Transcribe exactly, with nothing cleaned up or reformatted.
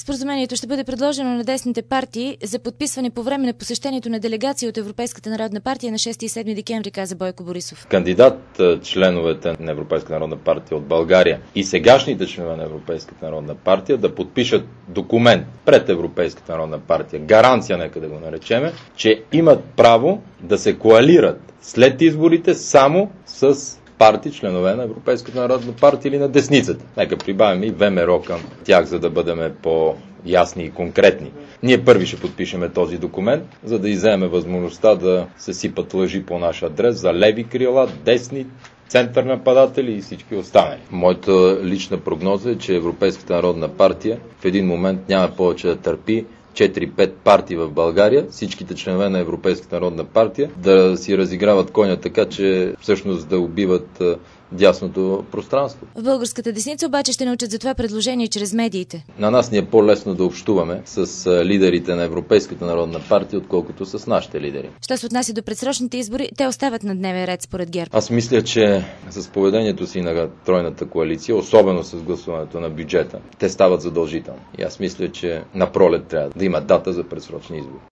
Споразумението ще бъде предложено на десните партии за подписване по време на посещението на делегация от Европейската народна партия на шести и седми декември, каза Бойко Борисов. Кандидат членовете на Европейската народна партия от България и сегашните членове на Европейската народна партия да подпишат документ пред Европейската народна партия, гаранция, нека да го наречеме, че имат право да се коалират след изборите само с партии, членове на Европейската народна партия или на десницата. Нека прибавим и ВМРО към тях, за да бъдем по-ясни и конкретни. Ние първи ще подпишеме този документ, за да изземем възможността да се сипат лъжи по наш адрес за леви крила, десни, център нападатели и всички останали. Моята лична прогноза е, че Европейската народна партия в един момент няма повече да търпи четири-пет партии в България, всичките членове на Европейската народна партия, да си разиграват коня така, че всъщност да убиват дясното пространство. В българската десница обаче ще научат за това предложение чрез медиите. На нас ни е по-лесно да общуваме с лидерите на Европейската народна партия, отколкото с нашите лидери. Що се отнася до предсрочните избори, те остават на дневен ред според ГЕРБ. Аз мисля, че с поведението си на тройната коалиция, особено с гласуването на бюджета, те стават задължителни. И аз мисля, че напролет трябва да има дата за предсрочни избори.